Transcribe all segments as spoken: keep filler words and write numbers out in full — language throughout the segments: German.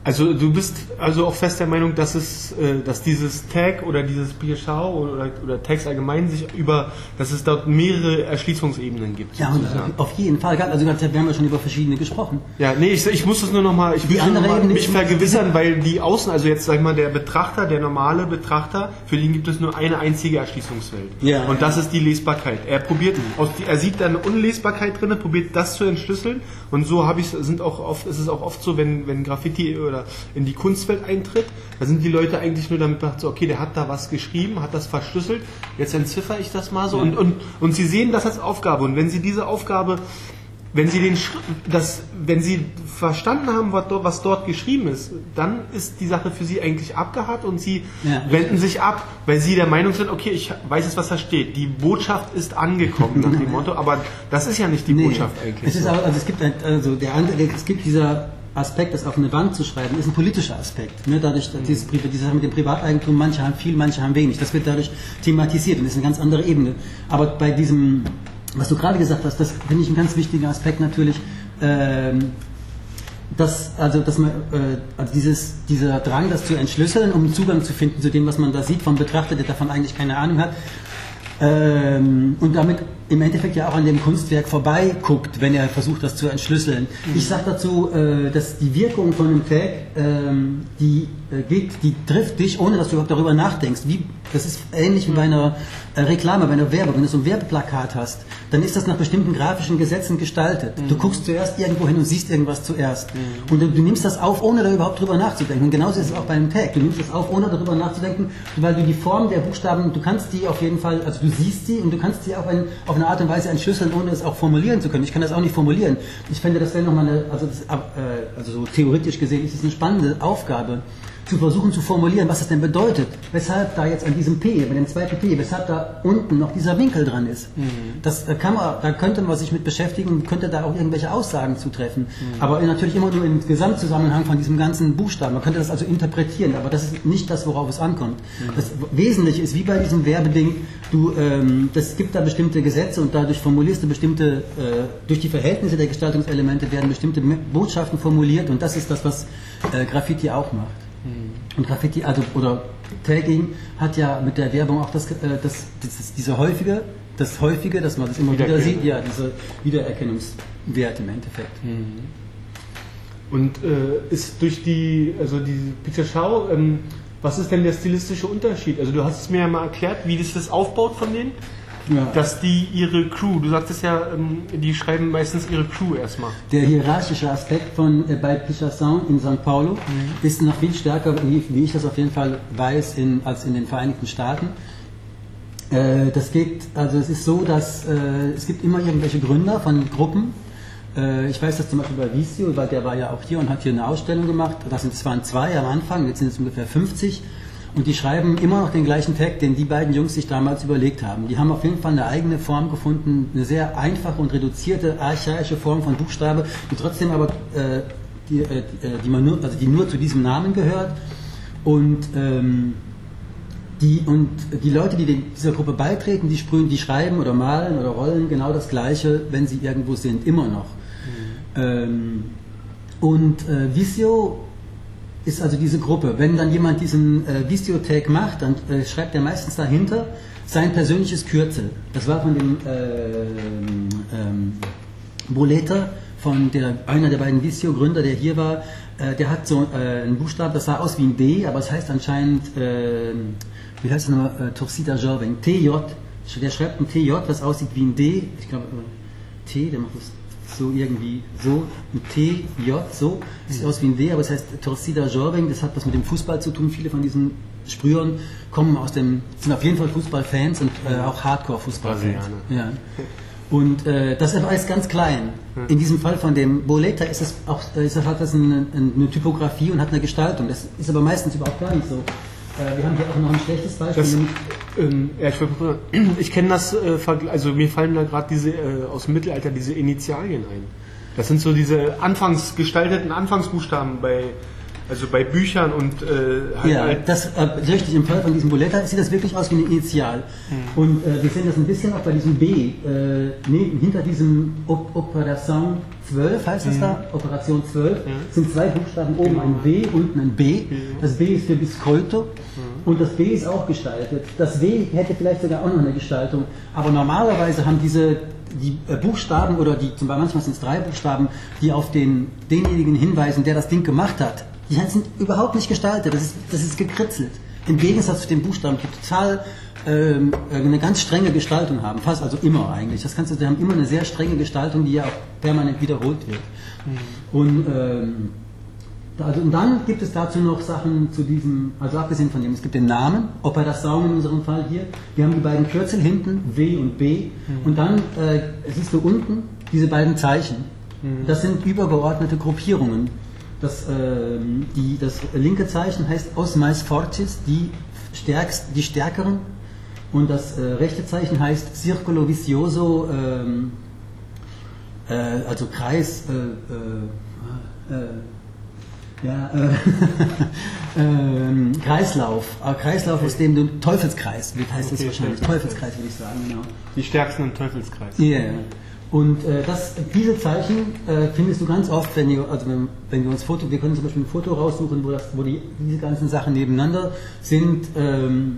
Also du bist also auch fest der Meinung, dass es, äh, dass dieses Tag oder dieses Pichau oder, oder Tags allgemein sich über, dass es dort mehrere Erschließungsebenen gibt. Ja, und auf jeden Fall. Also wir haben ja schon über verschiedene gesprochen. Ja, nee, ich, ich muss das nur nochmal, ich die will noch mal mich ist, vergewissern, weil die Außen, also jetzt sag ich mal, der Betrachter, der normale Betrachter, für den gibt es nur eine einzige Erschließungswelt. Ja. Und das ist die Lesbarkeit. Er probiert, aus die, er sieht da eine Unlesbarkeit drin, probiert das zu entschlüsseln. Und so habe ich, sind auch oft, ist es auch oft so, wenn, wenn Graffiti oder in die Kunstwelt eintritt, da sind die Leute eigentlich nur damit bedacht, so, okay, der hat da was geschrieben, hat das verschlüsselt, jetzt entziffer ich das mal so und, und, und sie sehen das als Aufgabe und wenn sie diese Aufgabe, wenn sie den das, wenn sie verstanden haben, was dort, was dort geschrieben ist, dann ist die Sache für sie eigentlich abgehakt und sie ja. wenden sich ab, weil sie der Meinung sind, okay, ich weiß jetzt, was da steht. Die Botschaft ist angekommen nach dem Motto, aber das ist ja nicht die nee, Botschaft eigentlich. Es ist auch, also es gibt also der andere, es gibt dieser Aspekt, das auf eine Wand zu schreiben, ist ein politischer Aspekt. Ne? Dadurch, dass dieses, diese Sache mit dem Privateigentum, manche haben viel, manche haben wenig. Das wird dadurch thematisiert und ist eine ganz andere Ebene. Aber bei diesem, was du gerade gesagt hast, das finde ich einen ganz wichtigen Aspekt natürlich, ähm, dass, also, dass man, äh, also dieses, dieser Drang, das zu entschlüsseln, um Zugang zu finden zu dem, was man da sieht, vom Betrachter, der davon eigentlich keine Ahnung hat, ähm, und damit im Endeffekt ja auch an dem Kunstwerk vorbei guckt, wenn er versucht, das zu entschlüsseln. Mhm. Ich sage dazu, äh, dass die Wirkung von einem Tag, ähm, die äh, geht, die trifft dich, ohne dass du überhaupt darüber nachdenkst. Wie, das ist ähnlich wie bei einer äh, Reklame, bei einer Werbung. Wenn du so ein Werbeplakat hast, dann ist das nach bestimmten grafischen Gesetzen gestaltet. Mhm. Du guckst zuerst irgendwo hin und siehst irgendwas zuerst. Mhm. Und du, du nimmst das auf, ohne da überhaupt drüber nachzudenken. Und genauso ist es auch bei einem Tag. Du nimmst das auf, ohne darüber nachzudenken, weil du die Form der Buchstaben, du kannst die auf jeden Fall, also du siehst sie und du kannst sie auf, ein, auf eine Art und Weise entschlüsseln, ohne es auch formulieren zu können. Ich kann das auch nicht formulieren. Ich finde, das wäre nochmal eine, also, das, äh, also so theoretisch gesehen ist es eine spannende Aufgabe, zu versuchen zu formulieren, was das denn bedeutet. Weshalb da jetzt an diesem P, bei dem zweiten P, weshalb da unten noch dieser Winkel dran ist. Mhm. Das kann man, da könnte man sich mit beschäftigen und könnte da auch irgendwelche Aussagen zu treffen. Mhm. Aber natürlich immer nur im Gesamtzusammenhang von diesem ganzen Buchstaben. Man könnte das also interpretieren, aber das ist nicht das, worauf es ankommt. Mhm. Das Wesentliche ist, wie bei diesem Werbeding, du, ähm, das gibt da bestimmte Gesetze und dadurch formulierst du bestimmte, äh, durch die Verhältnisse der Gestaltungselemente werden bestimmte Botschaften formuliert und das ist das, was äh, Graffiti auch macht. Und Graffiti, also oder Tagging hat ja mit der Werbung auch das, äh, das, das diese häufige, das häufige, dass man das immer wieder sieht, ja, diese Wiedererkennungswert im Endeffekt. Und äh, ist durch die, also die Pichau, ähm, was ist denn der stilistische Unterschied? Also du hast es mir ja mal erklärt, wie das das aufbaut von denen. Ja. Dass die ihre Crew, du sagtest ja, die schreiben meistens ihre Crew erstmal. Der hierarchische Aspekt von äh, bei Pichau in Sankt Paulo mhm. ist noch viel stärker, wie, wie ich das auf jeden Fall weiß, in, als in den Vereinigten Staaten. Äh, das geht, also es ist so, dass äh, es gibt immer irgendwelche Gründer von Gruppen. Äh, ich weiß das zum Beispiel bei Visio, weil der war ja auch hier und hat hier eine Ausstellung gemacht. Das sind, das waren zwei am Anfang, jetzt sind es ungefähr fünfzig. Und die schreiben immer noch den gleichen Tag, den die beiden Jungs sich damals überlegt haben. Die haben auf jeden Fall eine eigene Form gefunden, eine sehr einfache und reduzierte, archaische Form von Buchstabe, die trotzdem aber, äh, die, äh, die, man nur, also die nur zu diesem Namen gehört. Und, ähm, die, und die Leute, die dieser Gruppe beitreten, die sprühen, die schreiben oder malen oder rollen genau das Gleiche, wenn sie irgendwo sind, immer noch. Mhm. Ähm, und äh, Visio ist also diese Gruppe. Wenn dann jemand diesen äh, Visio-Tag macht, dann äh, schreibt er meistens dahinter sein persönliches Kürzel. Das war von dem äh, ähm, Boleta, von der, einer der beiden Visio-Gründer, der hier war, äh, der hat so äh, einen Buchstaben, das sah aus wie ein D, aber es heißt anscheinend, äh, wie heißt es nochmal, äh, Torcida Jorving, T J, der schreibt ein T J, was aussieht wie ein D, ich glaube, äh, T, der macht das so irgendwie so, ein T, J, so, sieht aus wie ein D, aber es heißt Torcida Jorving, das hat was mit dem Fußball zu tun, viele von diesen Sprühern kommen aus dem, sind auf jeden Fall Fußballfans und äh, auch Hardcore-Fußballfans. Ja. Und äh, das ist ganz klein. In diesem Fall von dem Boleta ist es auch, ist, hat das eine, eine Typografie und hat eine Gestaltung, das ist aber meistens überhaupt gar nicht so. Wir haben hier auch noch ein schlechtes Beispiel. Das, ähm, ja, ich ich kenne das, äh, also mir fallen da gerade diese äh, aus dem Mittelalter diese Initialien ein. Das sind so diese anfangs gestalteten Anfangsbuchstaben bei, also bei Büchern und äh, halt ja, das äh, richtig. Im Fall von diesem Boleta sieht das wirklich aus wie ein Initial. Hm. Und äh, wir sehen das ein bisschen auch bei diesem B, äh, neben, hinter diesem Op Operação zwölf heißt es Mhm. da, Operation zwölf, Ja. sind zwei Buchstaben, oben Genau. ein B, unten ein B. Ja. Das B ist für Biscoito und das B ist auch gestaltet. Das W hätte vielleicht sogar auch noch eine Gestaltung, aber normalerweise haben diese die äh, Buchstaben oder die, zum Beispiel manchmal sind es drei Buchstaben, die auf den, denjenigen hinweisen, der das Ding gemacht hat, die sind überhaupt nicht gestaltet, das ist, das ist gekritzelt. Im Gegensatz zu den Buchstaben, die total ähm, eine ganz strenge Gestaltung haben, fast also immer eigentlich. Das kannst du, die haben immer eine sehr strenge Gestaltung, die ja auch permanent wiederholt wird. Mhm. Und, ähm, also, und dann gibt es dazu noch Sachen zu diesem, also abgesehen von dem, es gibt den Namen, Operasaum in unserem Fall hier. Wir haben die beiden Kürzel hinten, W und B. Mhm. Und dann äh, siehst du unten diese beiden Zeichen. Mhm. Das sind übergeordnete Gruppierungen. Das, äh, die, das linke Zeichen heißt Os mais fortes, die, stärkst, die Stärkeren. Und das äh, rechte Zeichen heißt Circolo Vicioso, ähm, äh, also Kreis, äh, äh, äh, ja, äh, äh, Kreislauf. Aber Kreislauf, aus dem du Teufelskreis, wie heißt das Okay, wahrscheinlich? Teufelskreis würde ich sagen, genau. Die stärksten im Teufelskreis. Ja, yeah. Und äh, das, diese Zeichen äh, findest du ganz oft, wenn, ihr, also wenn, wenn wir uns Foto, wir können zum Beispiel ein Foto raussuchen, wo, das, wo die, diese ganzen Sachen nebeneinander sind. Ähm,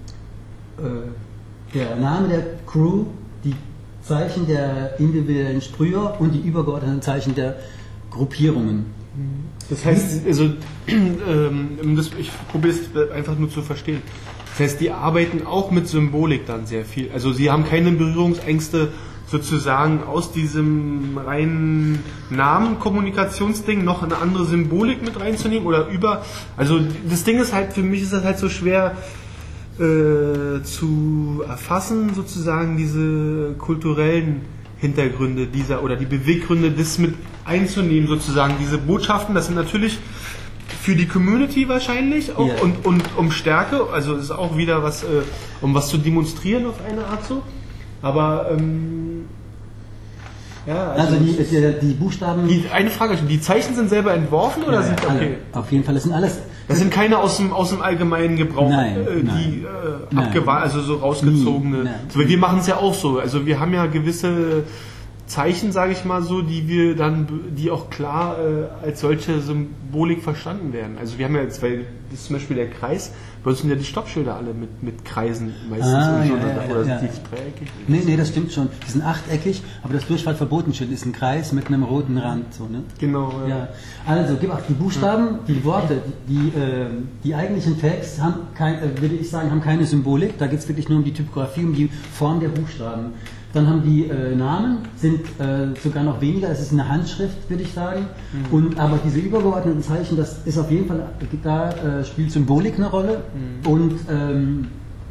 äh, der Name der Crew, die Zeichen der individuellen Sprüher und die übergeordneten Zeichen der Gruppierungen. Das heißt, also, ähm, das, ich probiere es einfach nur zu verstehen. Das heißt, die arbeiten auch mit Symbolik dann sehr viel. Also sie haben keine Berührungsängste sozusagen aus diesem reinen Namen-Kommunikationsding noch eine andere Symbolik mit reinzunehmen oder über. Also das Ding ist halt, für mich ist das halt so schwer äh, zu erfassen, sozusagen diese kulturellen Hintergründe dieser oder die Beweggründe, das mit einzunehmen, sozusagen diese Botschaften. Das sind natürlich für die Community wahrscheinlich auch Yeah. und, und um Stärke, also es ist auch wieder was, äh, um was zu demonstrieren auf eine Art so. Aber ähm, ja, Also, also, die, die, die Buchstaben. die, eine Frage, die Zeichen sind selber entworfen oder Ja, sind alle. okay? Auf jeden Fall, das sind alles. Das sind keine aus dem, aus dem allgemeinen Gebrauch, Nein, äh, die nein. äh, Nein. abgewa- also so rausgezogene. Nein. So, wir machen es ja auch so. Also wir haben ja gewisse Zeichen, sage ich mal so, die wir dann, die auch klar äh, als solche Symbolik verstanden werden. Also wir haben ja jetzt, weil das ist zum Beispiel der Kreis, bei uns sind ja die Stoppschilder alle mit, mit Kreisen meistens Ah, und so, ja, ja, oder ja, sind ja. die dreieckig? Nee, nee, das stimmt schon. Die sind achteckig, aber das Durchfallverbotenschild ist ein Kreis mit einem roten Rand. So, ne? Genau. Ja. Ja. Also, gib auch die Buchstaben, die Worte, die, die, äh, die eigentlichen Tags haben, kein, äh, würde ich sagen, haben keine Symbolik. Da geht es wirklich nur um die Typografie, um die Form der Buchstaben. Dann haben die äh, Namen, sind äh, sogar noch weniger, es ist eine Handschrift, würde ich sagen. Mhm. Und, aber diese übergeordneten Zeichen, das ist auf jeden Fall, da äh, spielt Symbolik eine Rolle. Mhm. Und, ähm,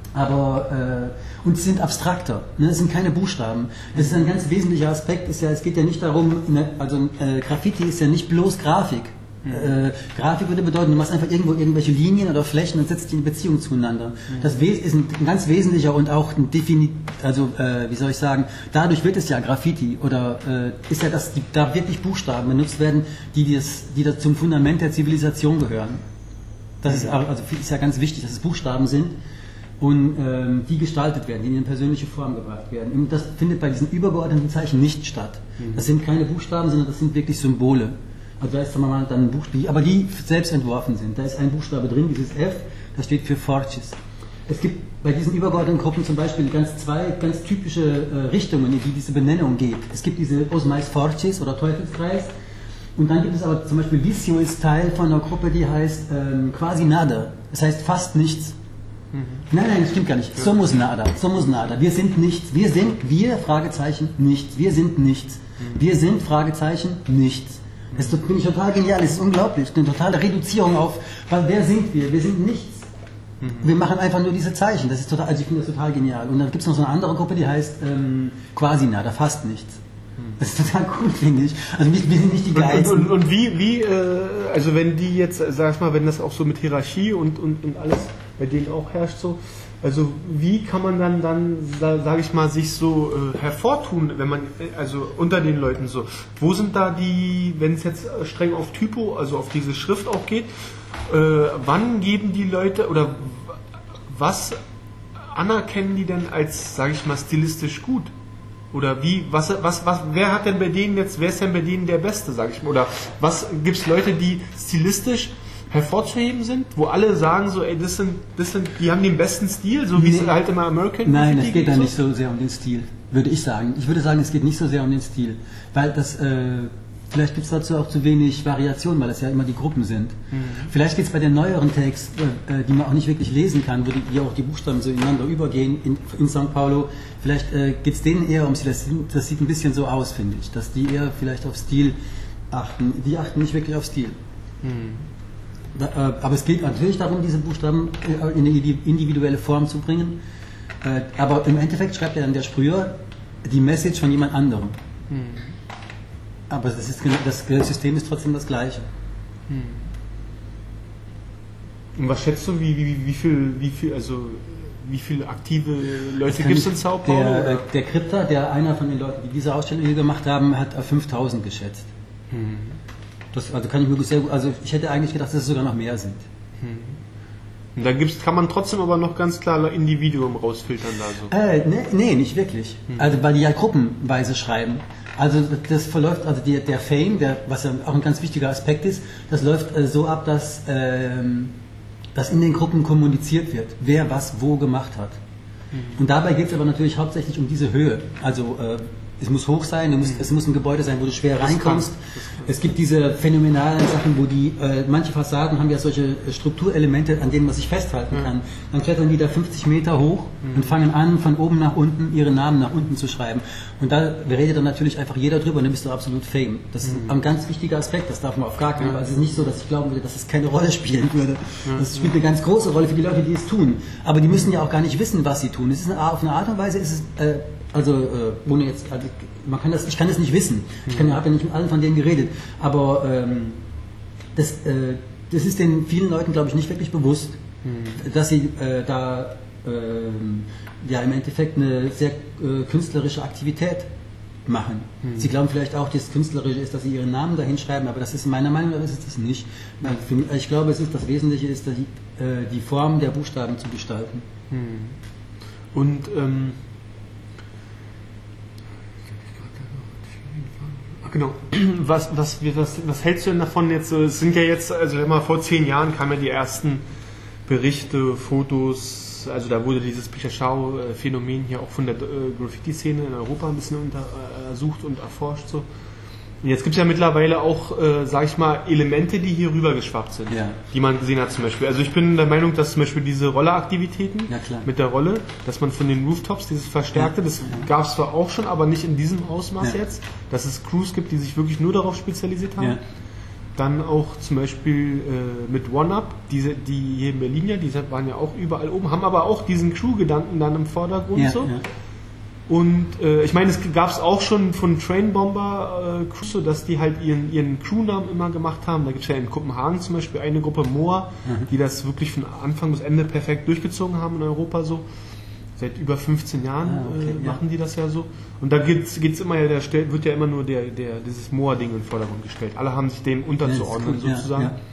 aber, äh, und sie sind abstrakter, ne? Es sind keine Buchstaben. Das ist ein ganz wesentlicher Aspekt, ist ja, es geht ja nicht darum, ne, also äh, Graffiti ist ja nicht bloß Grafik. Äh, Grafik würde bedeuten, du machst einfach irgendwo irgendwelche Linien oder Flächen und setzt die in Beziehung zueinander. Mhm. Das ist ein, ein ganz wesentlicher und auch ein Defini also äh, wie soll ich sagen, dadurch wird es ja Graffiti oder äh, ist ja, dass die, da wirklich Buchstaben benutzt werden, die das, die das zum Fundament der Zivilisation gehören. Das mhm. ist also ist ja ganz wichtig, dass es Buchstaben sind und ähm, die gestaltet werden, die in eine persönliche Form gebracht werden. Und das findet bei diesen übergeordneten Zeichen nicht statt. Mhm. Das sind keine Buchstaben, sondern das sind wirklich Symbole. Also da ist sagen wir mal dann ein Buchstabe, aber die selbst entworfen sind. Da ist ein Buchstabe drin, dieses F, das steht für Fortis. Es gibt bei diesen übergeordneten Gruppen zum Beispiel ganz zwei ganz typische äh, Richtungen, in die diese Benennung geht. Es gibt diese Os mais fortes oder Teufelskreis und dann gibt es aber zum Beispiel Vicio ist Teil von einer Gruppe, die heißt ähm, quasi nada. Das heißt fast nichts. Mhm. Nein, nein, das stimmt gar nicht. Somos nada, somos nada. Wir sind nichts. Wir sind, wir, Fragezeichen, nichts. Wir sind nichts. Wir sind, Fragezeichen, nichts. Das finde ich total genial, das ist unglaublich. Eine totale Reduzierung auf, weil wer sind wir? Wir sind nichts. Mhm. Wir machen einfach nur diese Zeichen. Das ist total, also ich finde das total genial. Und dann gibt es noch so eine andere Gruppe, die heißt ähm, quasi nada, fast nichts. Das ist total cool, finde ich. Also wir, wir sind nicht die Geilsten. Und, und, und wie, wie äh, also wenn die jetzt, sag ich mal, wenn das auch so mit Hierarchie und, und, und alles bei denen auch herrscht so, also wie kann man dann, dann sage ich mal, sich so äh, hervortun, wenn man, also unter den Leuten so, wo sind da die, wenn es jetzt streng auf Typo, also auf diese Schrift auch geht, äh, wann geben die Leute oder was anerkennen die denn als, sage ich mal, stilistisch gut? Oder wie, was, was, was, wer hat denn bei denen jetzt, wer ist denn bei denen der Beste, sag ich mal? Oder was, gibt's Leute, die stilistisch hervorzuheben sind, wo alle sagen so, ey, das sind, das sind, die haben den besten Stil, so wie Nee. es halt immer American Nein, Graffiti es geht da so? nicht so sehr um den Stil, würde ich sagen. Ich würde sagen, es geht nicht so sehr um den Stil, weil das, äh, vielleicht gibt es dazu auch zu wenig Variation, weil es ja immer die Gruppen sind. Mhm. Vielleicht geht es bei den neueren Takes, äh, die man auch nicht wirklich lesen kann, wo die, die auch die Buchstaben so ineinander übergehen in, in São Paulo, vielleicht äh, geht es denen eher um Stil. Das, das sieht ein bisschen so aus, finde ich, dass die eher vielleicht auf Stil achten. Die achten nicht wirklich auf Stil. Mhm. Aber es geht natürlich darum, diese Buchstaben in eine individuelle Form zu bringen. Aber im Endeffekt schreibt ja dann der Sprüher die Message von jemand anderem. Hm. Aber das, ist, das System ist trotzdem das gleiche. Hm. Und was schätzt du, wie, wie, wie viel, wie viel, also wie viele aktive Leute gibt es in Sao Paulo? Der, der Krypta, der einer von den Leuten, die diese Ausstellung hier gemacht haben, hat auf fünftausend geschätzt. Hm. Das, also kann ich mir sehr gut, also ich hätte eigentlich gedacht, dass es sogar noch mehr sind. Hm. Und da gibt's, kann man trotzdem aber noch ganz klar Individuum rausfiltern da so. Äh, nee, nee, nicht wirklich. Hm. Also weil die ja gruppenweise schreiben. Also das verläuft, also die, der Fame, der, was ja auch ein ganz wichtiger Aspekt ist, das läuft äh, so ab, dass, ähm, dass in den Gruppen kommuniziert wird, wer was wo gemacht hat. Hm. Und dabei geht es aber natürlich hauptsächlich um diese Höhe. Also äh, es muss hoch sein, du musst, mhm. es muss ein Gebäude sein, wo du schwer das reinkommst. Kann, es gibt diese phänomenalen Sachen, wo die, äh, manche Fassaden haben ja solche Strukturelemente, an denen man sich festhalten mhm. kann. Dann klettern die da fünfzig Meter hoch mhm. und fangen an, von oben nach unten ihre Namen nach unten zu schreiben. Und da redet dann natürlich einfach jeder drüber und dann bist du absolut Fame. Das ist mhm. ein ganz wichtiger Aspekt, das darf man auf gar keinen Fall. Es ist nicht so, dass ich glauben würde, dass es keine Rolle spielen würde. Das spielt eine ganz große Rolle für die Leute, die es tun. Aber die müssen ja auch gar nicht wissen, was sie tun. Es ist eine, auf eine Art und Weise ist es, äh, also äh, ohne jetzt, also, man kann das, ich kann das nicht wissen. Ich kann, habe ja nicht mit allen von denen geredet. Aber ähm, das, äh, das ist den vielen Leuten, glaube ich, nicht wirklich bewusst, mhm. dass sie äh, da äh, ja im Endeffekt eine sehr äh, künstlerische Aktivität machen. Mhm. Sie glauben vielleicht auch, das Künstlerische ist, dass sie ihren Namen dahin schreiben, aber das ist meiner Meinung nach ist es nicht. Für mich, ich glaube, es ist das Wesentliche ist, die, äh, die Form der Buchstaben zu gestalten. Mhm. Und ähm Genau. Was, was, was, was hältst du denn davon jetzt? Es sind ja jetzt, also immer vor zehn Jahren kamen ja die ersten Berichte, Fotos, also da wurde dieses Pichachau-Phänomen hier auch von der Graffiti-Szene in Europa ein bisschen untersucht und erforscht. So. Und jetzt gibt es ja mittlerweile auch, äh, sag ich mal, Elemente, die hier rübergeschwappt sind, ja. die man gesehen hat zum Beispiel. Also ich bin der Meinung, dass zum Beispiel diese Rolleraktivitäten ja, mit der Rolle, dass man von den Rooftops dieses Verstärkte, das ja. gab es zwar auch schon, aber nicht in diesem Ausmaß ja. jetzt, dass es Crews gibt, die sich wirklich nur darauf spezialisiert haben. Ja. Dann auch zum Beispiel äh, mit One-Up, diese, die hier in Berlin ja, die waren ja auch überall oben, haben aber auch diesen Crew-Gedanken dann im Vordergrund ja, so. Ja. Und äh, ich meine, es gab es auch schon von Trainbomber äh, Crews, so dass die halt ihren, ihren Crewnamen immer gemacht haben. Da gibt es ja in Kopenhagen zum Beispiel eine Gruppe Moa, mhm. die das wirklich von Anfang bis Ende perfekt durchgezogen haben in Europa so. Seit über fünfzehn Jahren ah, okay, äh, machen ja. die das ja so. Und da geht's, geht's immer ja, der wird ja immer nur der, der, dieses Moa-Ding in den Vordergrund gestellt. Alle haben sich dem unterzuordnen ja, sozusagen. Ja, ja.